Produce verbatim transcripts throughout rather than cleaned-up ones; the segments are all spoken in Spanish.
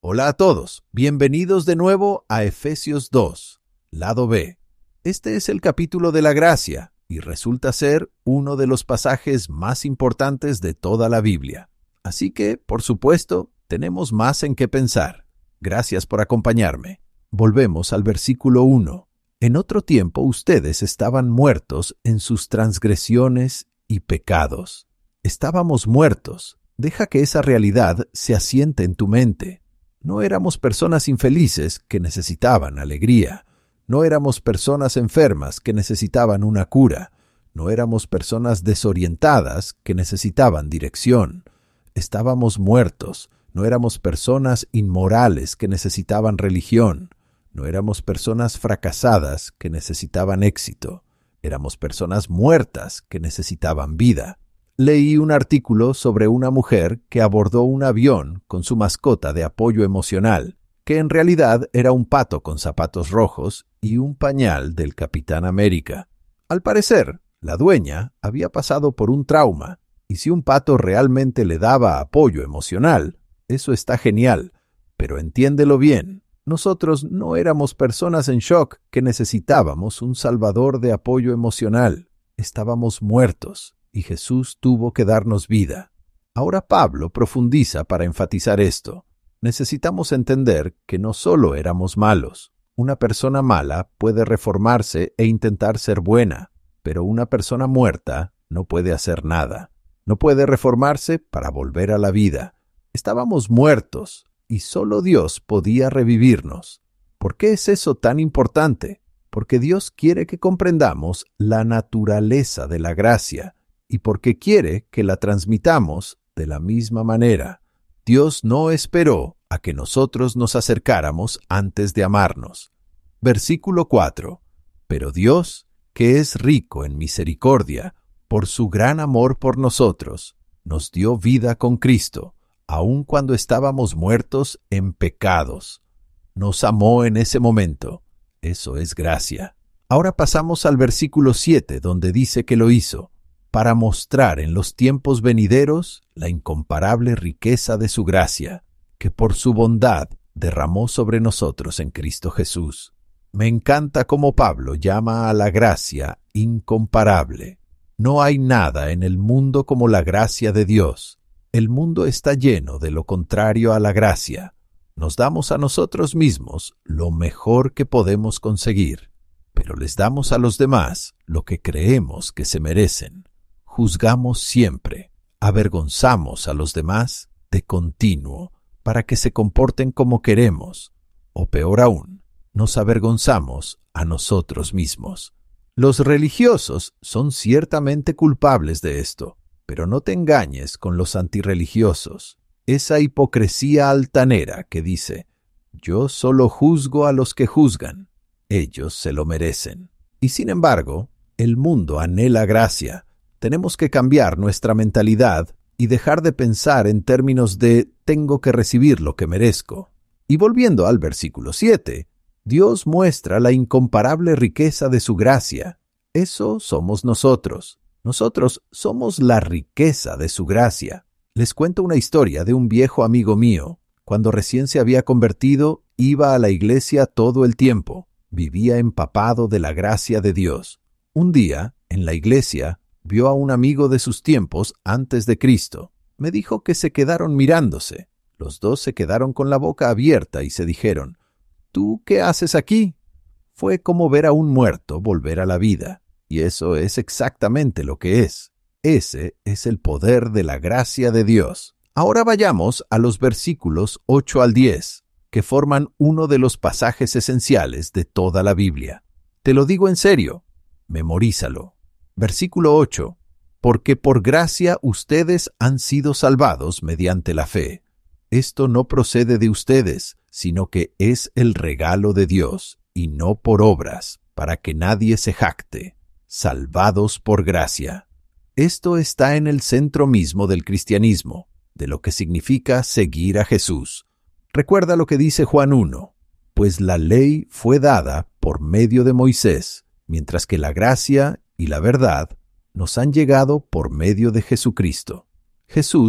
Hola a todos, bienvenidos de nuevo a Efesios dos, lado B. Este es el capítulo de la gracia y resulta ser uno de los pasajes más importantes de toda la Biblia. Así que, por supuesto, tenemos más en qué pensar. Gracias por acompañarme. Volvemos al versículo uno. En otro tiempo ustedes estaban muertos en sus transgresiones y pecados. Estábamos muertos. Deja que esa realidad se asiente en tu mente. No éramos personas infelices que necesitaban alegría. No éramos personas enfermas que necesitaban una cura. No éramos personas desorientadas que necesitaban dirección. Estábamos muertos. No éramos personas inmorales que necesitaban religión. No éramos personas fracasadas que necesitaban éxito. Éramos personas muertas que necesitaban vida. Leí un artículo sobre una mujer que abordó un avión con su mascota de apoyo emocional, que en realidad era un pato con zapatos rojos y un pañal del Capitán América. Al parecer, la dueña había pasado por un trauma, y si un pato realmente le daba apoyo emocional, eso está genial, pero entiéndelo bien, nosotros no éramos personas en shock que necesitábamos un salvador de apoyo emocional. Estábamos muertos. Y Jesús tuvo que darnos vida. Ahora Pablo profundiza para enfatizar esto. Necesitamos entender que no solo éramos malos. Una persona mala puede reformarse e intentar ser buena, pero una persona muerta no puede hacer nada. No puede reformarse para volver a la vida. Estábamos muertos y solo Dios podía revivirnos. ¿Por qué es eso tan importante? Porque Dios quiere que comprendamos la naturaleza de la gracia. Y porque quiere que la transmitamos de la misma manera. Dios no esperó a que nosotros nos acercáramos antes de amarnos. Versículo cuatro. Pero Dios, que es rico en misericordia, por su gran amor por nosotros, nos dio vida con Cristo, aun cuando estábamos muertos en pecados. Nos amó en ese momento. Eso es gracia. Ahora pasamos al versículo siete, donde dice que lo hizo, para mostrar en los tiempos venideros la incomparable riqueza de su gracia, que por su bondad derramó sobre nosotros en Cristo Jesús. Me encanta cómo Pablo llama a la gracia incomparable. No hay nada en el mundo como la gracia de Dios. El mundo está lleno de lo contrario a la gracia. Nos damos a nosotros mismos lo mejor que podemos conseguir, pero les damos a los demás lo que creemos que se merecen. Juzgamos siempre, avergonzamos a los demás de continuo para que se comporten como queremos, o peor aún, nos avergonzamos a nosotros mismos. Los religiosos son ciertamente culpables de esto, pero no te engañes con los antirreligiosos. Esa hipocresía altanera que dice, yo solo juzgo a los que juzgan, ellos se lo merecen. Y sin embargo, el mundo anhela gracia. Tenemos que cambiar nuestra mentalidad y dejar de pensar en términos de tengo que recibir lo que merezco. Y volviendo al versículo siete, Dios muestra la incomparable riqueza de su gracia. Eso somos nosotros. Nosotros somos la riqueza de su gracia. Les cuento una historia de un viejo amigo mío. Cuando recién se había convertido, iba a la iglesia todo el tiempo. Vivía empapado de la gracia de Dios. Un día, en la iglesia, vio a un amigo de sus tiempos antes de Cristo. Me dijo que se quedaron mirándose. Los dos se quedaron con la boca abierta y se dijeron, ¿tú qué haces aquí? Fue como ver a un muerto volver a la vida. Y eso es exactamente lo que es. Ese es el poder de la gracia de Dios. Ahora vayamos a los versículos ocho al diez, que forman uno de los pasajes esenciales de toda la Biblia. Te lo digo en serio, memorízalo. Versículo ocho. Porque por gracia ustedes han sido salvados mediante la fe. Esto no procede de ustedes, sino que es el regalo de Dios, y no por obras, para que nadie se jacte. Salvados por gracia. Esto está en el centro mismo del cristianismo, de lo que significa seguir a Jesús. Recuerda lo que dice Juan uno. Pues la ley fue dada por medio de Moisés, mientras que la gracia y la verdad nos han llegado por medio de Jesucristo. Jesús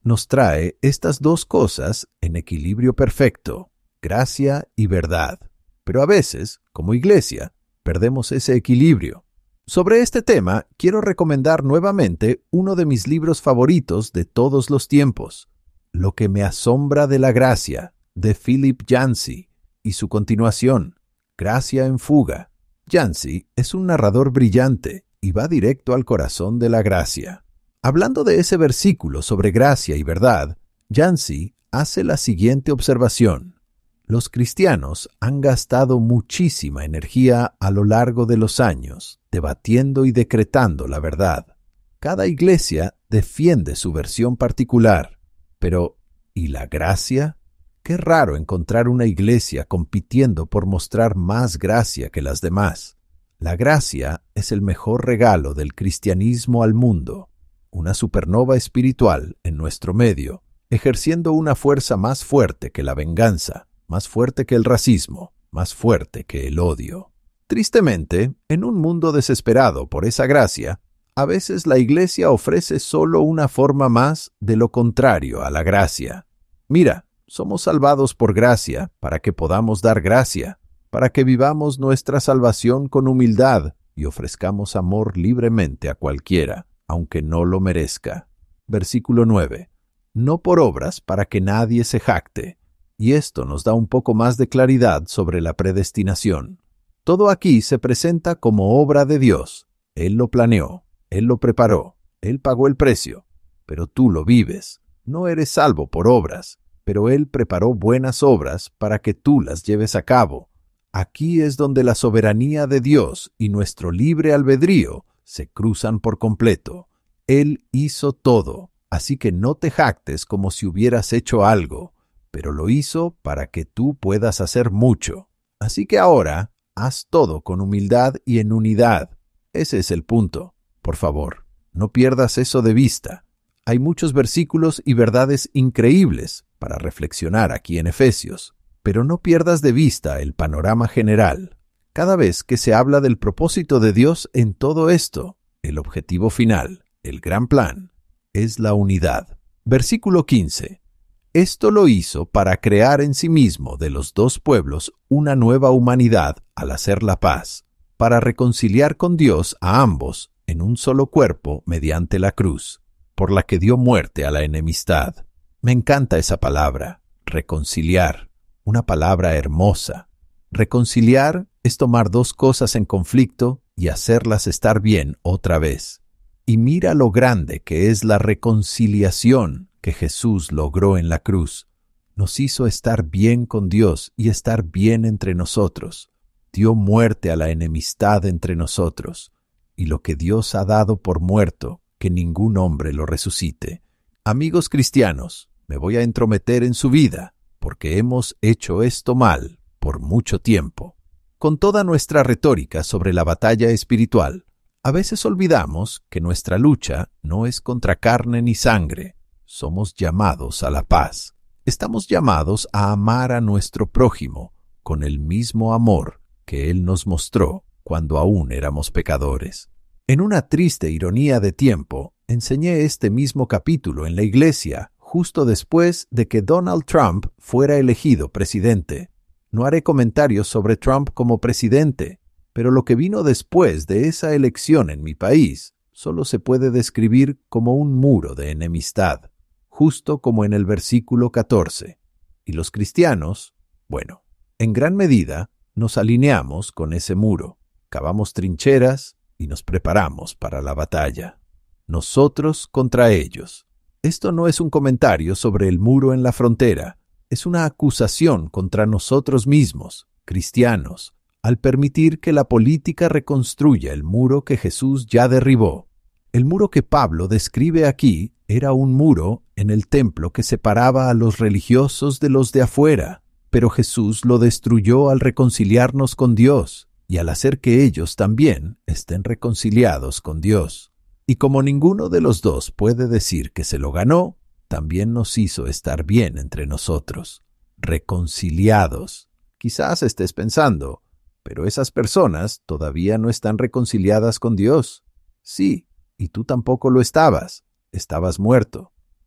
nos trae estas dos cosas en equilibrio perfecto, gracia y verdad. Pero a veces, como iglesia, perdemos ese equilibrio. Sobre este tema, quiero recomendar nuevamente uno de mis libros favoritos de todos los tiempos, Lo que me asombra de la gracia, de Philip Yancey, y su continuación, Gracia en fuga. Yancey es un narrador brillante y va directo al corazón de la gracia. Hablando de ese versículo sobre gracia y verdad, Yancey hace la siguiente observación. Los cristianos han gastado muchísima energía a lo largo de los años debatiendo y decretando la verdad. Cada iglesia defiende su versión particular. Pero, ¿y la gracia? Qué raro encontrar una iglesia compitiendo por mostrar más gracia que las demás. La gracia es el mejor regalo del cristianismo al mundo, una supernova espiritual en nuestro medio, ejerciendo una fuerza más fuerte que la venganza, más fuerte que el racismo, más fuerte que el odio. Tristemente, en un mundo desesperado por esa gracia, a veces la iglesia ofrece solo una forma más de lo contrario a la gracia. Mira, somos salvados por gracia para que podamos dar gracia, para que vivamos nuestra salvación con humildad y ofrezcamos amor libremente a cualquiera, aunque no lo merezca. Versículo nueve. No por obras para que nadie se jacte. Y esto nos da un poco más de claridad sobre la predestinación. Todo aquí se presenta como obra de Dios. Él lo planeó, Él lo preparó, Él pagó el precio, pero tú lo vives. No eres salvo por obras, pero Él preparó buenas obras para que tú las lleves a cabo. Aquí es donde la soberanía de Dios y nuestro libre albedrío se cruzan por completo. Él hizo todo, así que no te jactes como si hubieras hecho algo, pero lo hizo para que tú puedas hacer mucho. Así que ahora, haz todo con humildad y en unidad. Ese es el punto. Por favor, no pierdas eso de vista. Hay muchos versículos y verdades increíbles para reflexionar aquí en Efesios, pero no pierdas de vista el panorama general. Cada vez que se habla del propósito de Dios en todo esto, el objetivo final, el gran plan, es la unidad. Versículo quince. Esto lo hizo para crear en sí mismo de los dos pueblos una nueva humanidad al hacer la paz, para reconciliar con Dios a ambos en un solo cuerpo mediante la cruz, por la que dio muerte a la enemistad. Me encanta esa palabra, reconciliar, una palabra hermosa. Reconciliar es tomar dos cosas en conflicto y hacerlas estar bien otra vez. Y mira lo grande que es la reconciliación que Jesús logró en la cruz. Nos hizo estar bien con Dios y estar bien entre nosotros. Dio muerte a la enemistad entre nosotros. Y lo que Dios ha dado por muerto, que ningún hombre lo resucite. Amigos cristianos, me voy a entrometer en su vida, porque hemos hecho esto mal por mucho tiempo. Con toda nuestra retórica sobre la batalla espiritual, a veces olvidamos que nuestra lucha no es contra carne ni sangre. Somos llamados a la paz. Estamos llamados a amar a nuestro prójimo con el mismo amor que Él nos mostró cuando aún éramos pecadores. En una triste ironía de tiempo, enseñé este mismo capítulo en la iglesia justo después de que Donald Trump fuera elegido presidente. No haré comentarios sobre Trump como presidente, pero lo que vino después de esa elección en mi país solo se puede describir como un muro de enemistad, justo como en el versículo catorce. Y los cristianos, bueno, en gran medida nos alineamos con ese muro, cavamos trincheras y nos preparamos para la batalla. Nosotros contra ellos. Esto no es un comentario sobre el muro en la frontera, es una acusación contra nosotros mismos, cristianos, al permitir que la política reconstruya el muro que Jesús ya derribó. El muro que Pablo describe aquí era un muro en el templo que separaba a los religiosos de los de afuera, pero Jesús lo destruyó al reconciliarnos con Dios y al hacer que ellos también estén reconciliados con Dios. Y como ninguno de los dos puede decir que se lo ganó, también nos hizo estar bien entre nosotros, reconciliados. Quizás estés pensando, pero esas personas todavía no están reconciliadas con Dios. Sí, y tú tampoco lo estabas, estabas muerto.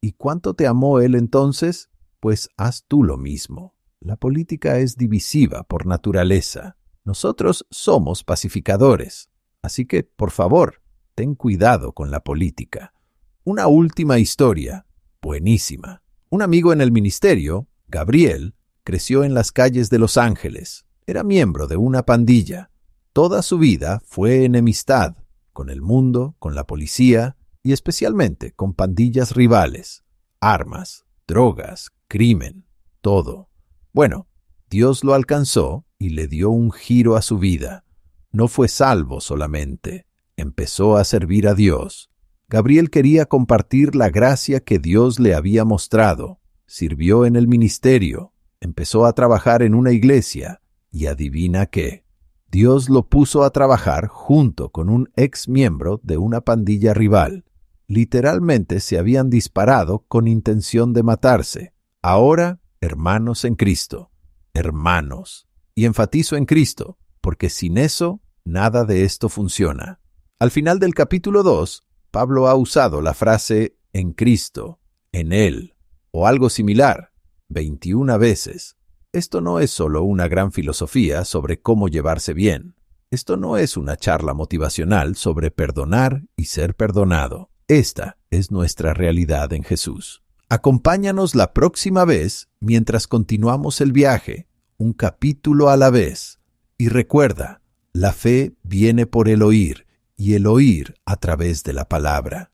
¿Y cuánto te amó Él entonces? Pues haz tú lo mismo. La política es divisiva por naturaleza. Nosotros somos pacificadores. Así que, por favor, ten cuidado con la política. Una última historia, buenísima. Un amigo en el ministerio, Gabriel, creció en las calles de Los Ángeles. Era miembro de una pandilla. Toda su vida fue enemistad con el mundo, con la policía y especialmente con pandillas rivales. Armas, drogas, crimen, todo. Bueno, Dios lo alcanzó y le dio un giro a su vida. No fue salvo solamente, empezó a servir a Dios. Gabriel quería compartir la gracia que Dios le había mostrado. Sirvió en el ministerio, empezó a trabajar en una iglesia y adivina qué. Dios lo puso a trabajar junto con un ex miembro de una pandilla rival. Literalmente se habían disparado con intención de matarse. Ahora, hermanos en Cristo. Hermanos. Y enfatizo en Cristo, porque sin eso, nada de esto funciona. Al final del capítulo dos, Pablo ha usado la frase en Cristo, en Él, o algo similar, veintiuna veces. Esto no es solo una gran filosofía sobre cómo llevarse bien. Esto no es una charla motivacional sobre perdonar y ser perdonado. Esta es nuestra realidad en Jesús. Acompáñanos la próxima vez mientras continuamos el viaje, un capítulo a la vez. Y recuerda, la fe viene por el oír, y el oír a través de la palabra.